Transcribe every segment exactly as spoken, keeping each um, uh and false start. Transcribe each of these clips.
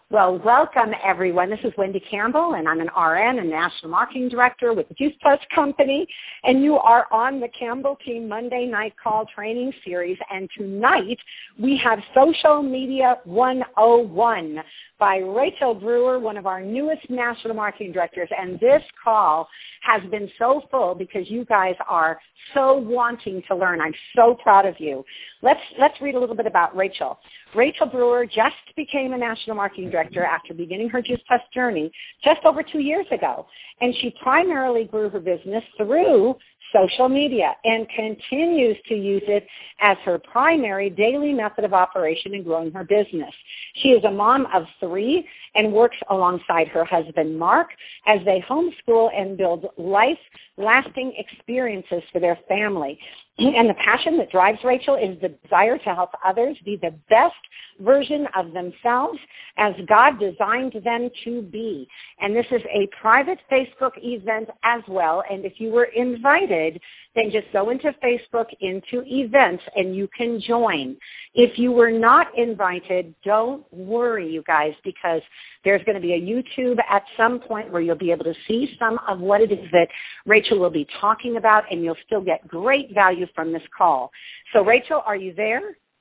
Well, welcome, everyone. This is Wendy Campbell, and I'm an R N and National Marketing Director with the Juice Plus Company, and you are on the Campbell Team Monday Night Call Training Series, and tonight we have Social Media one oh one by Rachel Brewer, one of our newest National Marketing Directors, and this call has been so full because you guys are so wanting to learn. I'm so proud of you. Let's, let's read a little bit about Rachel. Rachel Brewer just became a National Marketing Director after beginning her Juice Plus journey just over two years ago. And she primarily grew her business through social media and continues to use it as her primary daily method of operation in growing her business. She is a mom of three and works alongside her husband, Mark, as they homeschool and build life-lasting experiences for their family. And the passion that drives Rachel is the desire to help others be the best version of themselves as God designed them to be. And this is a private Facebook event as well. And if you were invited, then just go into Facebook, into events, and you can join. If you were not invited, don't worry, you guys, because there's going to be a YouTube at some point where you'll be able to see some of what it is that Rachel will be talking about, and you'll still get great value from this call. So, Rachel, are you there?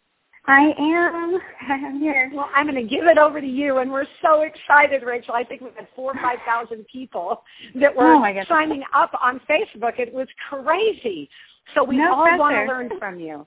I am. I'm here. Well, I'm going to give it over to you, and we're so excited, Rachel. I think we've had four or five thousand people that were oh signing up on Facebook. It was crazy. So we no all pressure. want to learn from you.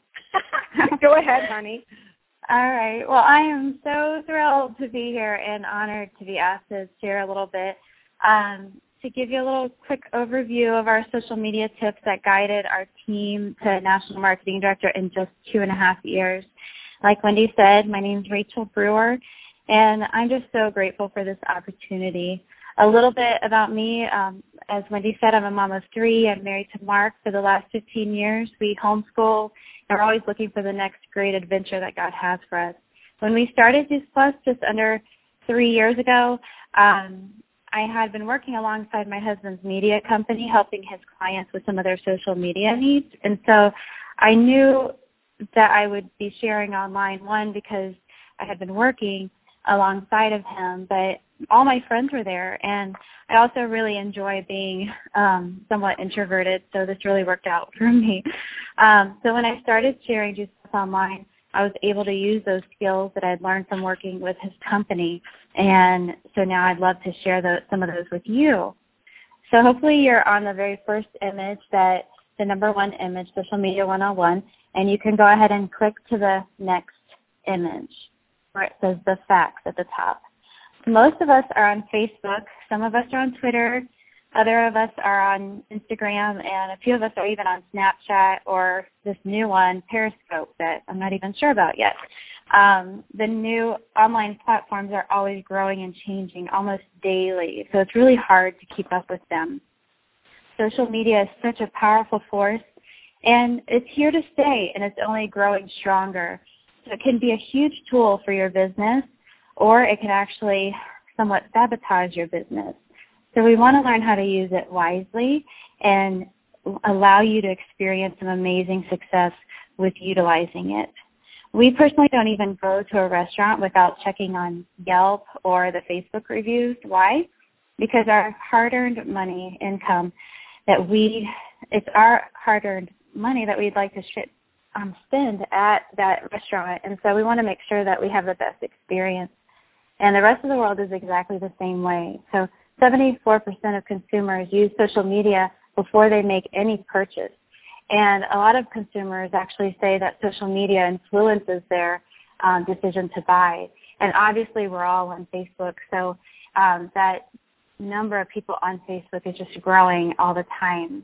Go ahead, honey. All right. Well, I am so thrilled to be here and honored to be asked to share a little bit. Um, to give you a little quick overview of our social media tips that guided our team to National Marketing Director in just two and a half years. Like Wendy said, my name is Rachel Brewer, and I'm just so grateful for this opportunity. A little bit about me, um, as Wendy said, I'm a mom of three. I'm married to Mark for the last fifteen years. We homeschool, and we're always looking for the next great adventure that God has for us. When we started Juice Plus just under three years ago, um, I had been working alongside my husband's media company, helping his clients with some of their social media needs. And so I knew that I would be sharing online, one, because I had been working alongside of him, but all my friends were there. And I also really enjoy being um, somewhat introverted, so this really worked out for me. Um, so when I started sharing Juice Plus online, I was able to use those skills that I'd learned from working with his company. And so now I'd love to share the, some of those with you. So hopefully you're on the very first image, that the number one image, Social Media one oh one, and you can go ahead and click to the next image where it says the facts at the top. Most of us are on Facebook. Some of us are on Twitter. Other of us are on Instagram, and a few of us are even on Snapchat or this new one, Periscope, that I'm not even sure about yet. Um, the new online platforms are always growing and changing almost daily, so it's really hard to keep up with them. Social media is such a powerful force, and it's here to stay, and it's only growing stronger. So it can be a huge tool for your business, or it can actually somewhat sabotage your business. So we want to learn how to use it wisely and allow you to experience some amazing success with utilizing it. We personally don't even go to a restaurant without checking on Yelp or the Facebook reviews. Why? Because our hard-earned money income that we, it's our hard-earned money that we'd like to sh- um, spend at that restaurant. And so we want to make sure that we have the best experience. And the rest of the world is exactly the same way. So seventy-four percent of consumers use social media before they make any purchase. And a lot of consumers actually say that social media influences their um, decision to buy. And obviously we're all on Facebook, so um, that number of people on Facebook is just growing all the time.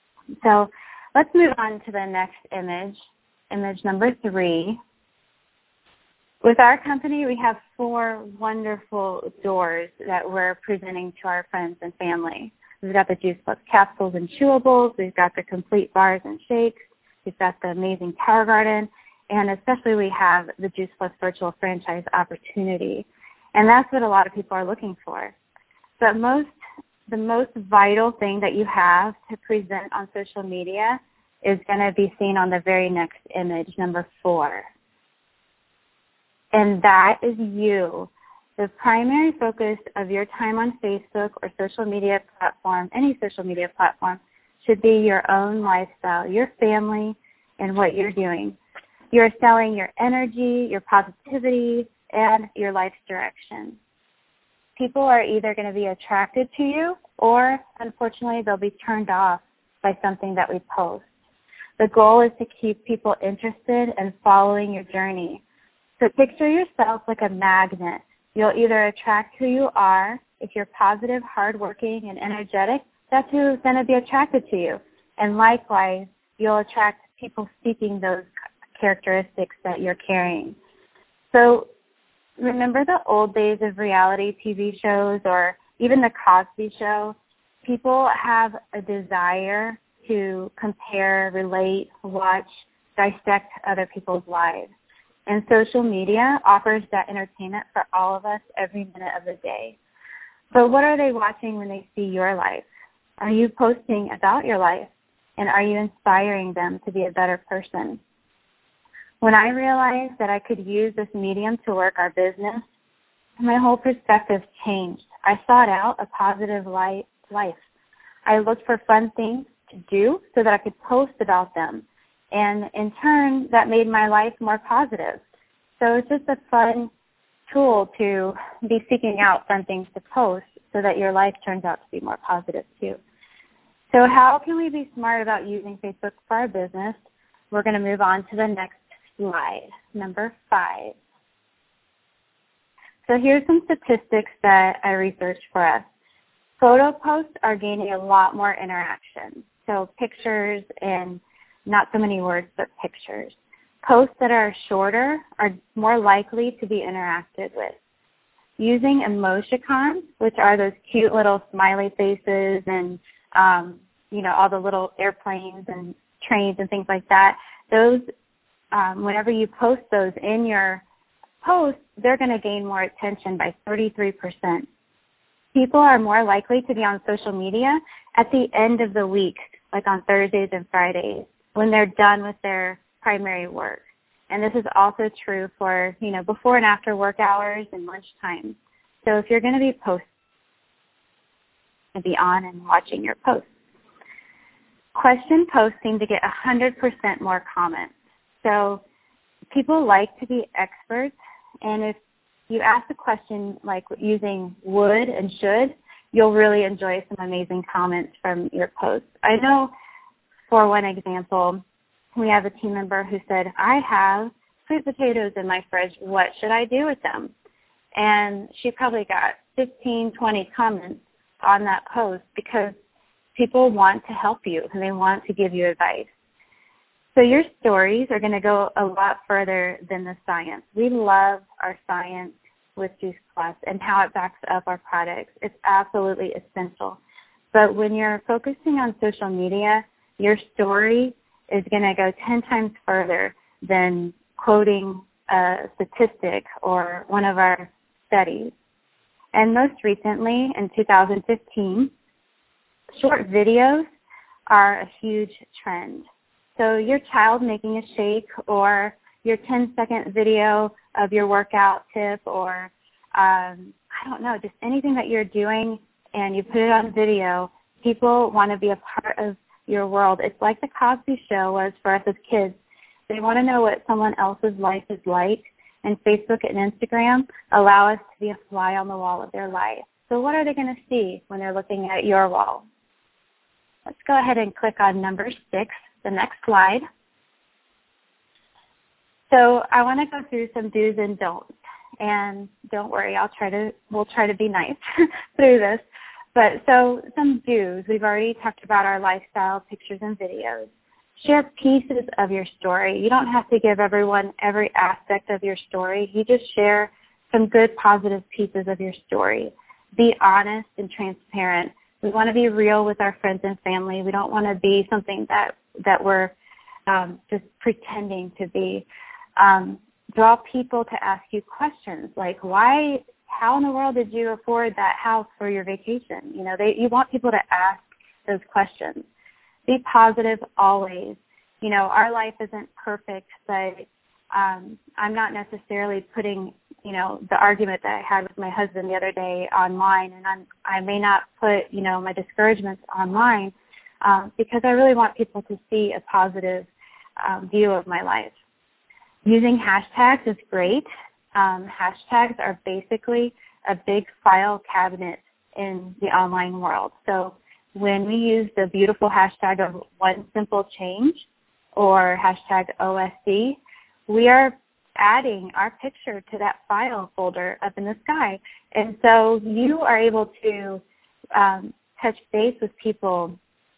So let's move on to the next image, image number three. With our company, we have four wonderful doors that we're presenting to our friends and family. We've got the Juice Plus capsules and chewables. We've got the complete bars and shakes. We've got the amazing Power Garden. And especially we have the Juice Plus virtual franchise opportunity. And that's what a lot of people are looking for. But most, the most vital thing that you have to present on social media is going to be seen on the very next image, number four. And that is you. The primary focus of your time on Facebook or social media platform, any social media platform, should be your own lifestyle, your family, and what you're doing. You're selling your energy, your positivity, and your life's direction. People are either going to be attracted to you or, unfortunately, they'll be turned off by something that we post. The goal is to keep people interested and following your journey. So picture yourself like a magnet. You'll either attract who you are. If you're positive, hardworking, and energetic, that's who's going to be attracted to you. And likewise, you'll attract people seeking those characteristics that you're carrying. So remember the old days of reality T V shows or even the Cosby Show? People have a desire to compare, relate, watch, dissect other people's lives. And social media offers that entertainment for all of us every minute of the day. But what are they watching when they see your life? Are you posting about your life? And are you inspiring them to be a better person? When I realized that I could use this medium to work our business, my whole perspective changed. I sought out a positive life. I looked for fun things to do so that I could post about them. And in turn, that made my life more positive. So it's just a fun tool to be seeking out fun things to post so that your life turns out to be more positive too. So how can we be smart about using Facebook for our business? We're going to move on to the next slide, number five. So here's some statistics that I researched for us. Photo posts are gaining a lot more interaction. So pictures and not so many words, but pictures. Posts that are shorter are more likely to be interacted with. Using emoticons, which are those cute little smiley faces and, um, you know, all the little airplanes and trains and things like that, those, um, whenever you post those in your post, they're going to gain more attention by thirty-three percent. People are more likely to be on social media at the end of the week, like on Thursdays and Fridays, when they're done with their primary work. And this is also true for, you know, before and after work hours and lunchtime. So if you're going to be posting, be on and watching your posts. Question posts seem to get one hundred percent more comments. So people like to be experts, and if you ask a question like using would and should, you'll really enjoy some amazing comments from your posts. I know, for one example, we have a team member who said, I have sweet potatoes in my fridge. What should I do with them? And she probably got fifteen, twenty comments on that post because people want to help you and they want to give you advice. So your stories are going to go a lot further than the science. We love our science with Juice Plus and how it backs up our products. It's absolutely essential. But when you're focusing on social media, your story is going to go ten times further than quoting a statistic or one of our studies. And most recently, in two thousand fifteen, short videos are a huge trend. So your child making a shake or your ten-second video of your workout tip or, um, I don't know, just anything that you're doing and you put it on video, people want to be a part of your world. It's like the Cosby Show was for us as kids. They want to know what someone else's life is like, and Facebook and Instagram allow us to be a fly on the wall of their life. So what are they going to see when they're looking at your wall? Let's go ahead and click on number six, the next slide. So I want to go through some do's and don'ts. And don't worry, I'll try to, we'll try to be nice through this. But so some do's. We've already talked about our lifestyle pictures and videos. Share pieces of your story. You don't have to give everyone every aspect of your story. You just share some good, positive pieces of your story. Be honest and transparent. We want to be real with our friends and family. We don't want to be something that, that we're um, just pretending to be. Um, draw people to ask you questions like, why, how in the world did you afford that house for your vacation? You know, they, you want people to ask those questions. Be positive always. You know, our life isn't perfect, but um, I'm not necessarily putting you know, the argument that I had with my husband the other day online, and I'm, I may not put, you know, my discouragements online um, because I really want people to see a positive um, view of my life. Using hashtags is great. Um, hashtags are basically a big file cabinet in the online world. So when we use the beautiful hashtag of one simple change or hashtag O S C, we are adding our picture to that file folder up in the sky. And so you are able to um, touch base with people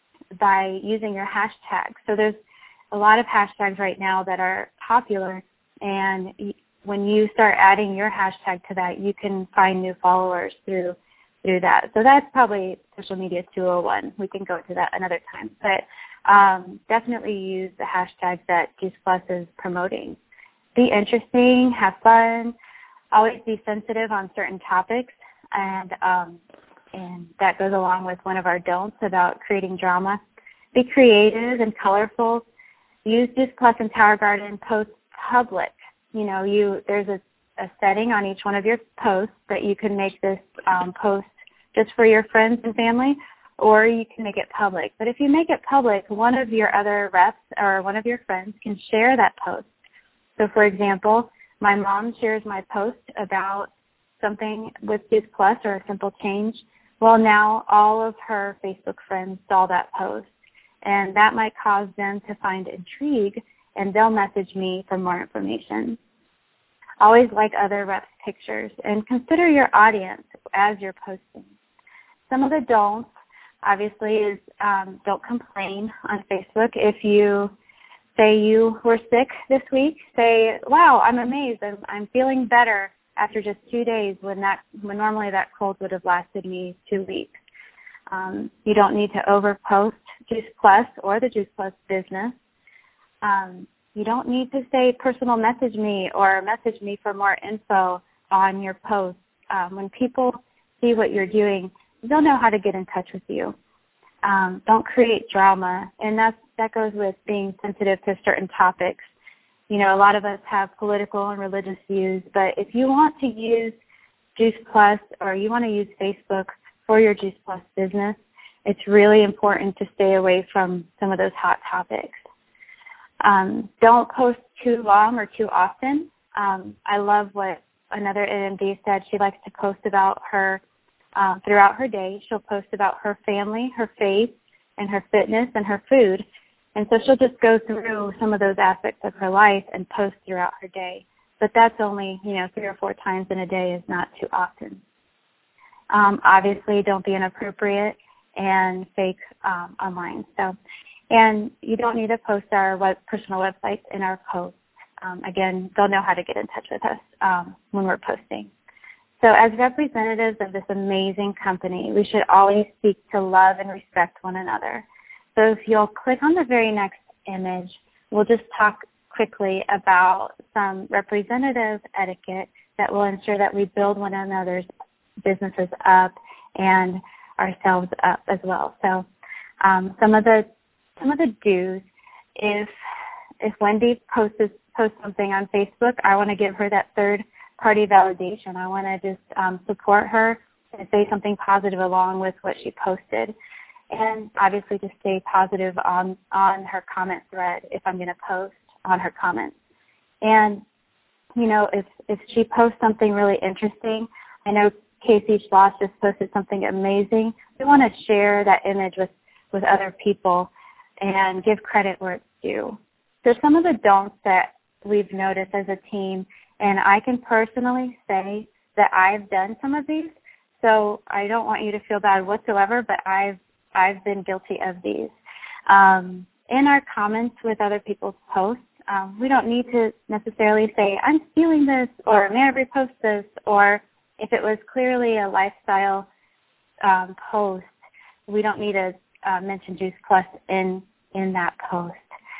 by using your hashtag. So there's a lot of hashtags right now that are popular, and when you start adding your hashtag to that, you can find new followers through through that. So that's probably social media two oh one. We can go to that another time. But um, definitely use the hashtags that Juice Plus is promoting. Be interesting, have fun, always be sensitive on certain topics, and um, and that goes along with one of our don'ts about creating drama. Be creative and colorful. Use Juice Plus and Tower Garden post public. You know, you there's a, a setting on each one of your posts that you can make this um, post just for your friends and family, or you can make it public. But if you make it public, one of your other reps or one of your friends can share that post. So, for example, my mom shares my post about something with Juice Plus or a simple change. Well, now all of her Facebook friends saw that post, and that might cause them to find intrigue, and they'll message me for more information. Always like other reps' pictures, and consider your audience as you're posting. Some of the don'ts, obviously, is um, don't complain on Facebook. If you say you were sick this week, say, wow, I'm amazed. I'm, I'm feeling better after just two days when that when normally that cold would have lasted me two weeks. Um, you don't need to overpost Juice Plus or the Juice Plus business. Um, you don't need to say personal message me or message me for more info on your post. Um, when people see what you're doing, they'll know how to get in touch with you. Um, don't create drama, and that's, that goes with being sensitive to certain topics. You know, a lot of us have political and religious views, but if you want to use Juice Plus or you want to use Facebook for your Juice Plus business, it's really important to stay away from some of those hot topics. Um, don't post too long or too often. Um, I love what another N M D said. She likes to post about her um, throughout her day. She'll post about her family, her faith, and her fitness and her food. And so she'll just go through some of those aspects of her life and post throughout her day. But that's only, you know, three or four times in a day is not too often. Um, obviously, don't be inappropriate and fake um, online. So, and you don't need to post our web, personal websites in our posts. Um, again, they'll know how to get in touch with us um, when we're posting. So as representatives of this amazing company, we should always seek to love and respect one another. So if you'll click on the very next image, we'll just talk quickly about some representative etiquette that will ensure that we build one another's businesses up and ourselves up as well. So um, some of the some of the do's, if if Wendy posts posts something on Facebook, I want to give her that third party validation. I want to just um, support her and say something positive along with what she posted. And obviously to stay positive on, on her comment thread if I'm going to post on her comments. And, you know, if, if she posts something really interesting, I know Casey Schloss just posted something amazing. We want to share that image with, with other people and give credit where it's due. So some of the don'ts that we've noticed as a team, and I can personally say that I've done some of these, so I don't want you to feel bad whatsoever, but I've I've been guilty of these. Um, in our comments with other people's posts, um, we don't need to necessarily say, I'm stealing this, or may I repost this, or if it was clearly a lifestyle um, post, we don't need to uh, mention Juice Plus in, in that post.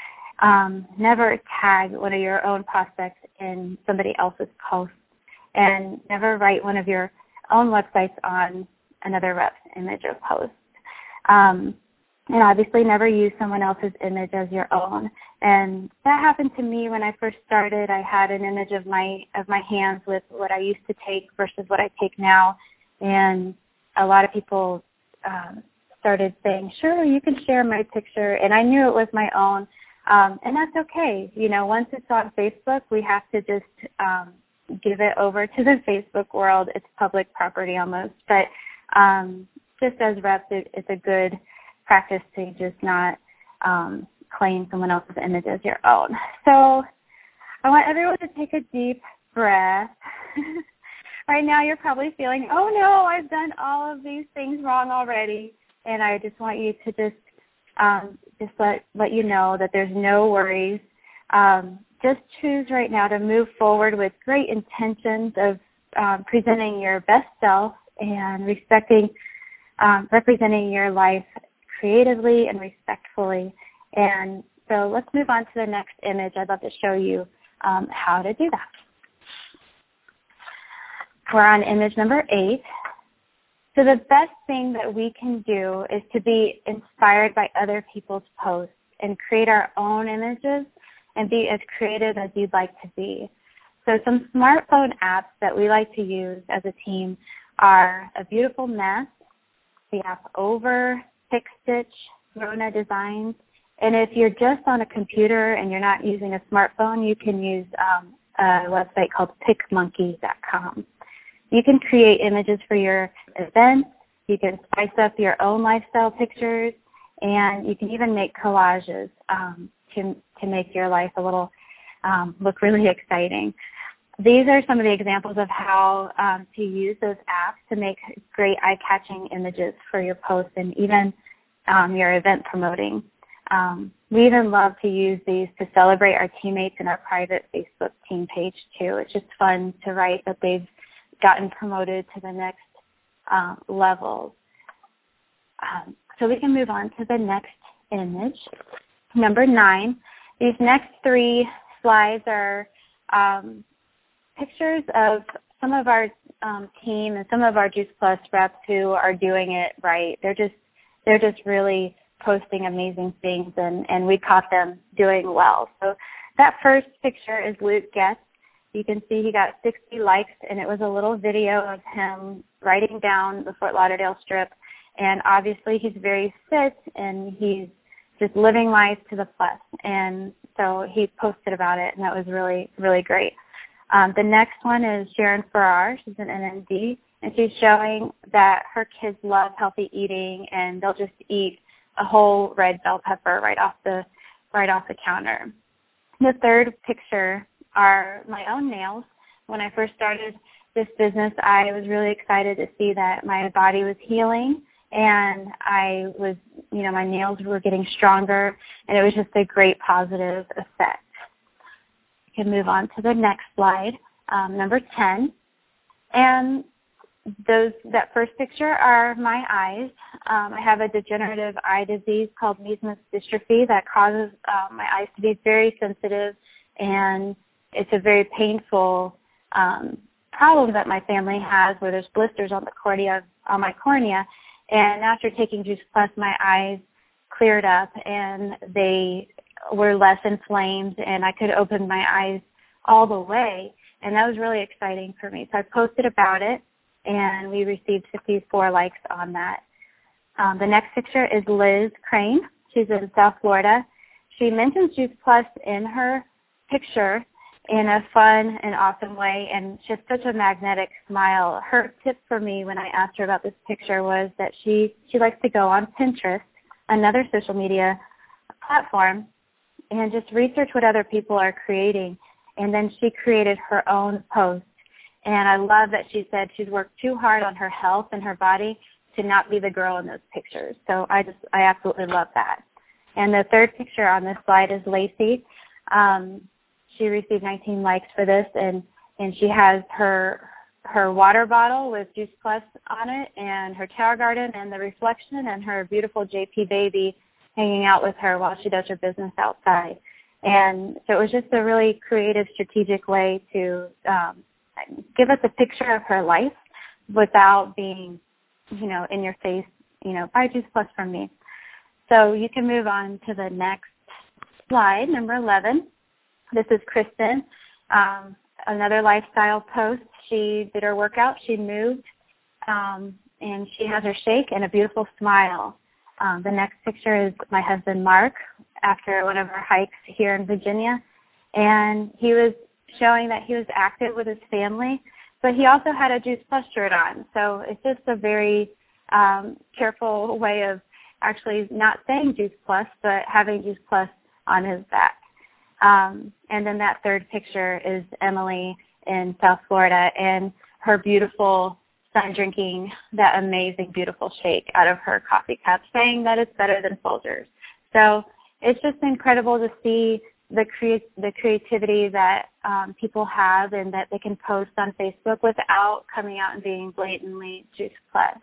Um, never tag one of your own prospects in somebody else's post, and never write one of your own websites on another rep's image or post. Um, and obviously never use someone else's image as your own. And that happened to me when I first started. I had an image of my of my hands with what I used to take versus what I take now. And a lot of people um, started saying, sure, you can share my picture. And I knew it was my own. Um, and that's okay. You know, once it's on Facebook, we have to just um, give it over to the Facebook world. It's public property almost. But um, just as reps, it, it's a good practice to just not um, claim someone else's image as your own. So I want everyone to take a deep breath. Right now you're probably feeling, oh no, I've done all of these things wrong already. And I just want you to just um, just let, let you know that there's no worries. Um, just choose right now to move forward with great intentions of um, presenting your best self and respecting, um, representing your life creatively and respectfully. And so let's move on to the next image. I'd love to show you um, how to do that. We're on image number eight. So the best thing that we can do is to be inspired by other people's posts and create our own images and be as creative as you'd like to be. So some smartphone apps that we like to use as a team are A Beautiful Mess, the app Over, PicStitch, Rona Designs. And if you're just on a computer and you're not using a smartphone, you can use um, a website called pic monkey dot com. You can create images for your events. You can spice up your own lifestyle pictures, and you can even make collages um, to to make your life a little um, look really exciting. These are some of the examples of how um, to use those apps to make great eye-catching images for your posts and even um, your event promoting. Um, we even love to use these to celebrate our teammates in our private Facebook team page too. It's just fun to write that they've gotten promoted to the next uh, level. Um, so we can move on to the next image, number nine. These next three slides are um, pictures of some of our um, team and some of our Juice Plus reps who are doing it right. They're just they're just really posting amazing things, and, and we caught them doing well. So that first picture is Luke Getz. You can see he got sixty likes, and it was a little video of him riding down the Fort Lauderdale Strip. And obviously he's very fit, and he's just living life to the fullest. And so he posted about it, and that was really, really great. Um, the next one is Sharon Farrar. She's an N M D, and she's showing that her kids love healthy eating, and they'll just eat a whole red bell pepper right off the right off the counter. The third picture are my own nails. When I first started this business, I was really excited to see that my body was healing, and I was, you know, my nails were getting stronger, and it was just a great positive effect. We can move on to the next slide, um, number ten. And those that first picture are my eyes. Um, I have a degenerative eye disease called Meesman's dystrophy that causes uh, my eyes to be very sensitive, and it's a very painful um, problem that my family has, where there's blisters on the cornea, on my cornea. And after taking Juice Plus, my eyes cleared up, and they were less inflamed, and I could open my eyes all the way, and that was really exciting for me. So I posted about it, and we received fifty-four likes on that. Um, the next picture is Liz Crane. She's in South Florida. She mentions Juice Plus in her picture in a fun and awesome way, and she has such a magnetic smile. Her tip for me when I asked her about this picture was that she, she likes to go on Pinterest, another social media platform, and just research what other people are creating. And then she created her own post. And I love that she said she's worked too hard on her health and her body to not be the girl in those pictures. So I just, I absolutely love that. And the third picture on this slide is Lacey. Um, she received nineteen likes for this, and, and she has her her water bottle with Juice Plus on it, and her tower garden, and the reflection, and her beautiful J P baby hanging out with her while she does her business outside. And so it was just a really creative, strategic way to um, give us a picture of her life without being, you know, in your face, you know, buy Juice Plus from me. So you can move on to the next slide, number eleven. This is Kristen, um, another lifestyle post. She did her workout. She moved, um, and she has her shake and a beautiful smile. Um, the next picture is my husband, Mark, after one of our hikes here in Virginia. And he was showing that he was active with his family, but he also had a Juice Plus shirt on. So it's just a very um, careful way of actually not saying Juice Plus, but having Juice Plus on his back. Um, and then that third picture is Emily in South Florida and her beautiful son drinking that amazing, beautiful shake out of her coffee cup, saying that it's better than Folgers. So it's just incredible to see the crea- the creativity that um, people have and that they can post on Facebook without coming out and being blatantly Juice Plus.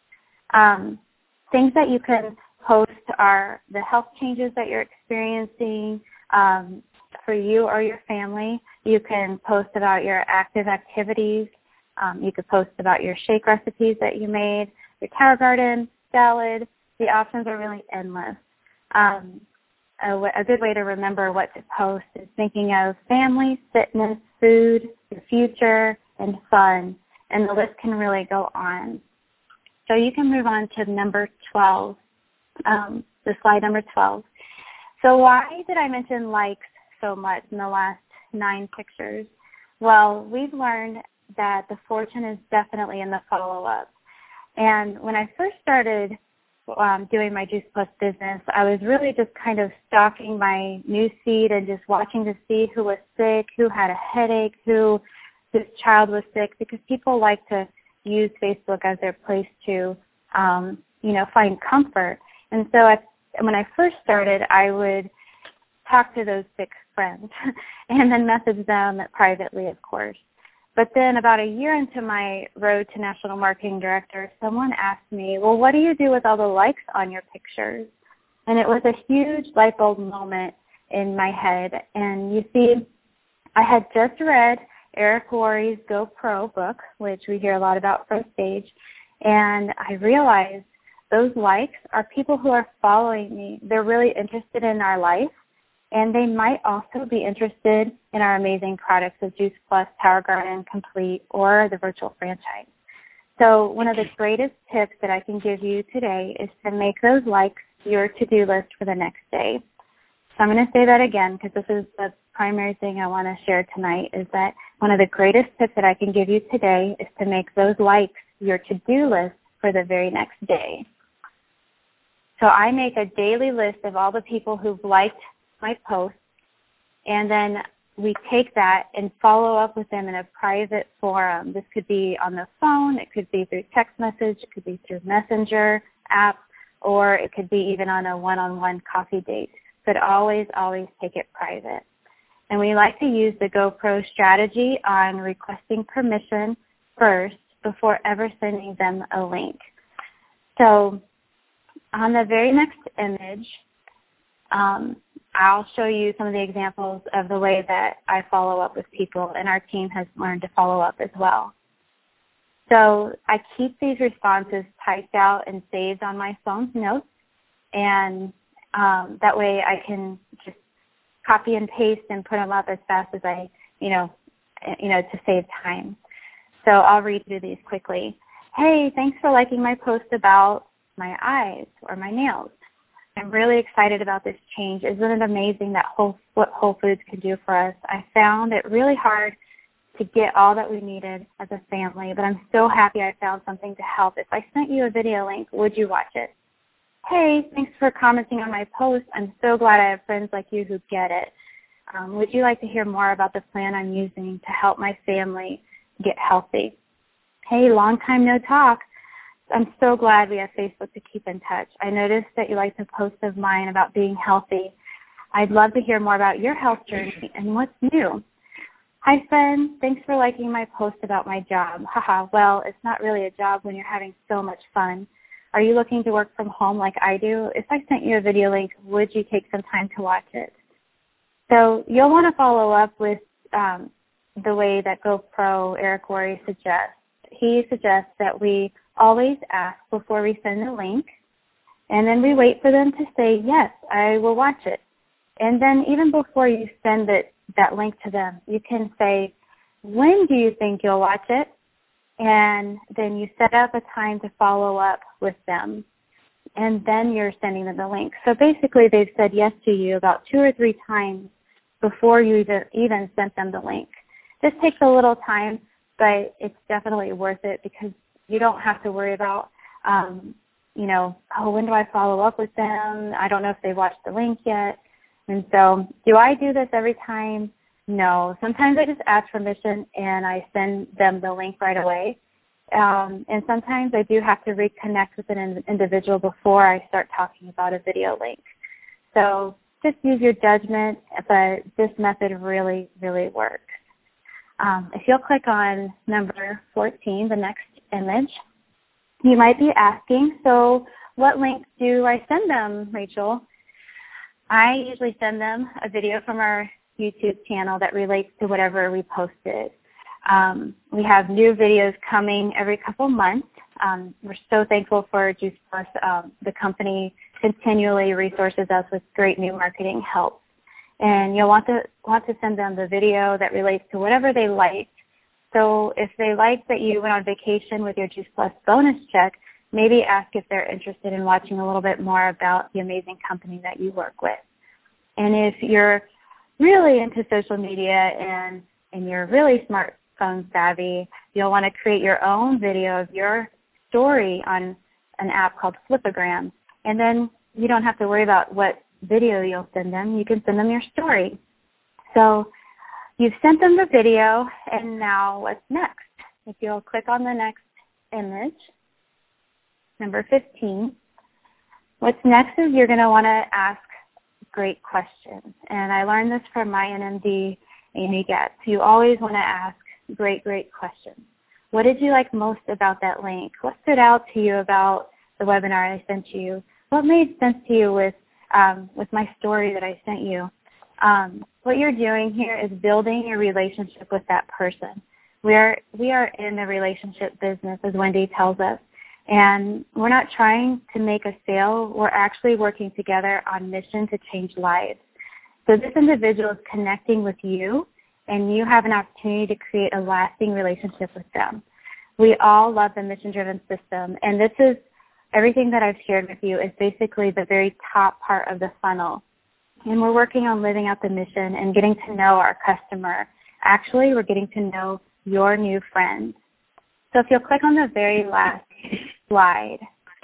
Um, things that you can post are the health changes that you're experiencing um, for you or your family. You can post about your active activities. Um, you could post about your shake recipes that you made, your Tower Garden, salad. The options are really endless. Um, a, w- a good way to remember what to post is thinking of family, fitness, food, your future, and fun. And the list can really go on. So you can move on to number twelve, um, the slide number twelve. So why did I mention likes so much in the last nine pictures? Well, we've learned that the fortune is definitely in the follow-up. And when I first started um, doing my Juice Plus business, I was really just kind of stalking my news feed and just watching to see who was sick, who had a headache, who whose child was sick, because people like to use Facebook as their place to, um, you know, find comfort. And so I, when I first started, I would talk to those sick friends and then message them privately, of course. But then about a year into my road to National Marketing Director, someone asked me, well, what do you do with all the likes on your pictures? And it was a huge light bulb moment in my head. And you see, I had just read Eric Worre's GoPro book, which we hear a lot about Pro Stage, and I realized those likes are people who are following me. They're really interested in our life, and they might also be interested in our amazing products of Juice Plus, Tower Garden, Complete, or the virtual franchise. So one of the greatest tips that I can give you today is to make those likes your to-do list for the next day. So I'm going to say that again because this is the primary thing I want to share tonight, is that one of the greatest tips that I can give you today is to make those likes your to-do list for the very next day. So I make a daily list of all the people who've liked my posts, and then we take that and follow up with them in a private forum. This could be on the phone, it could be through text message, it could be through Messenger app, or it could be even on a one-on-one coffee date. But always, always take it private. And we like to use the GoPro strategy on requesting permission first before ever sending them a link. So on the very next image, um, I'll show you some of the examples of the way that I follow up with people, and our team has learned to follow up as well. So I keep these responses typed out and saved on my phone's notes, and um, that way I can just copy and paste and put them up as fast as I, you know, you know, to save time. So I'll read through these quickly. Hey, thanks for liking my post about my eyes or my nails. I'm really excited about this change. Isn't it amazing that whole, what Whole Foods can do for us? I found it really hard to get all that we needed as a family, but I'm so happy I found something to help. If I sent you a video link, would you watch it? Hey, thanks for commenting on my post. I'm so glad I have friends like you who get it. Um, would you like to hear more about the plan I'm using to help my family get healthy? Hey, long time no talk. I'm so glad we have Facebook to keep in touch. I noticed that you like to post of mine about being healthy. I'd love to hear more about your health journey and what's new. Hi, friend. Thanks for liking my post about my job. Haha, well, it's not really a job when you're having so much fun. Are you looking to work from home like I do? If I sent you a video link, would you take some time to watch it? So you'll want to follow up with um, the way that GoPro Eric Worre suggests. He suggests that we always ask before we send the link, And then we wait for them to say, yes, I will watch it. And then even before you send it, that link to them, you can say, when do you think you'll watch it? And then you set up a time to follow up with them. And then you're sending them the link. So basically they've said yes to you about two or three times before you even sent them the link. This takes a little time, but it's definitely worth it because you don't have to worry about, um, you know, oh, when do I follow up with them? I don't know if they watched the link yet. And so do I do this every time? No. Sometimes I just ask permission and I send them the link right away. Um, and sometimes I do have to reconnect with an individual before I start talking about a video link. So just use your judgment, but this method really, really works. Um, if you'll click on number fourteen, the next image, you might be asking, so what link do I send them, Rachel? I usually send them a video from our YouTube channel that relates to whatever we posted. Um, we have new videos coming every couple months. Um, we're so thankful for Juice Plus. Um, the company continually resources us with great new marketing help. And you'll want to want to send them the video that relates to whatever they liked. So if they liked that you went on vacation with your Juice Plus bonus check, maybe ask if they're interested in watching a little bit more about the amazing company that you work with. And if you're really into social media and, and you're really smartphone savvy, you'll want to create your own video of your story on an app called Flipagram. And then you don't have to worry about what video you'll send them. You can send them your story. So you've sent them the video, and now what's next? If you'll click on the next image, number fifteen, what's next is you're going to want to ask great questions. And I learned this from my N M D, Amy Getz. You always want to ask great, great questions. What did you like most about that link? What stood out to you about the webinar I sent you? What made sense to you with um, with my story that I sent you? Um, what you're doing here is building a relationship with that person. We are, we are in the relationship business, as Wendy tells us, and we're not trying to make a sale. We're actually working together on mission to change lives. So this individual is connecting with you, and you have an opportunity to create a lasting relationship with them. We all love the mission-driven system, and this is everything that I've shared with you is basically the very top part of the funnel. And we're working on living out the mission and getting to know our customer. Actually, we're getting to know your new friends. So if you'll click on the very last slide,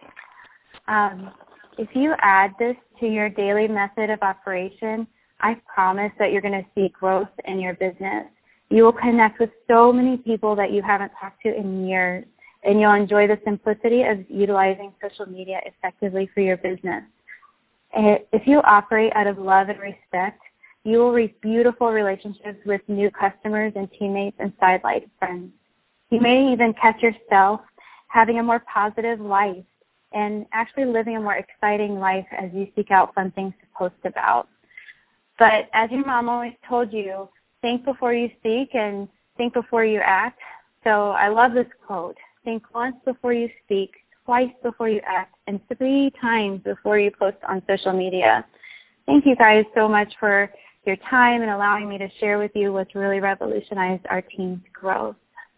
um, if you add this to your daily method of operation, I promise that you're going to see growth in your business. You will connect with so many people that you haven't talked to in years, and you'll enjoy the simplicity of utilizing social media effectively for your business. If you operate out of love and respect, you will reap beautiful relationships with new customers and teammates and sidelight friends. You may even catch yourself having a more positive life and actually living a more exciting life as you seek out fun things to post about. But as your mom always told you, think before you speak and think before you act. So I love this quote. Think once before you speak, twice before you act, and three times before you post on social media. Thank you guys so much for your time and allowing me to share with you what's really revolutionized our team's growth.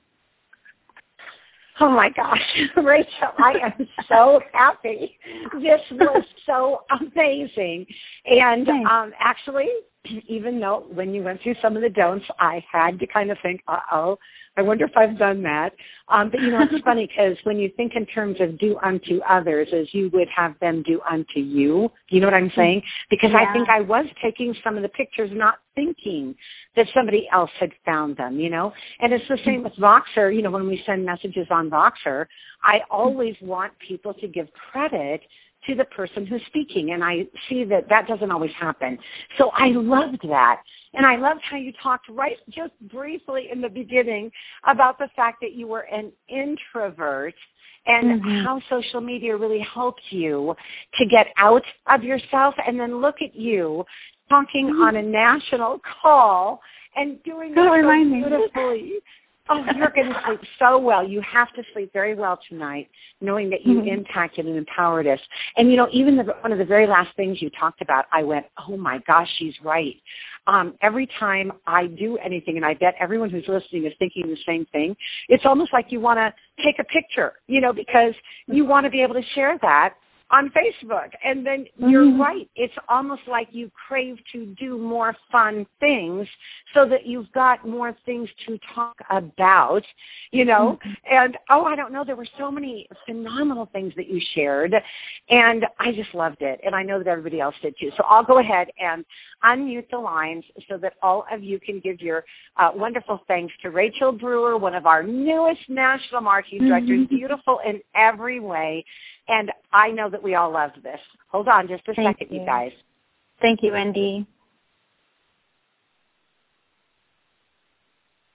Oh, my gosh, Rachel, I am so happy. This was so amazing. And um, actually, even though when you went through some of the don'ts, I had to kind of think, uh-oh, I wonder if I've done that. Um, but, you know, it's funny because when you think in terms of do unto others as you would have them do unto you, you know what I'm saying? Because yeah. I think I was taking some of the pictures not thinking that somebody else had found them, you know. And it's the same with Voxer. You know, when we send messages on Voxer, I always want people to give credit to the person who's speaking, and I see that that doesn't always happen. So I loved that. And I loved how you talked right just briefly in the beginning about the fact that you were an introvert and mm-hmm. how social media really helped you to get out of yourself. And then look at you talking mm-hmm. on a national call and doing it so beautifully. Oh, you're going to sleep so well. You have to sleep very well tonight, knowing that you mm-hmm. impacted and empowered us. And, you know, even the, one of the very last things you talked about, I went, oh, my gosh, she's right. Um, every time I do anything, and I bet everyone who's listening is thinking the same thing, it's almost like you want to take a picture, you know, because you want to be able to share that on Facebook. And then you're mm-hmm. right. It's almost like you crave to do more fun things so that you've got more things to talk about, you know. Mm-hmm. And, oh, I don't know, there were so many phenomenal things that you shared, and I just loved it. And I know that everybody else did too. So I'll go ahead and unmute the lines so that all of you can give your uh, wonderful thanks to Rachel Brewer, one of our newest national marketing directors, mm-hmm. beautiful in every way. And I know that we all loved this. Hold on just a Thank second, you. you guys. Thank you, Wendy.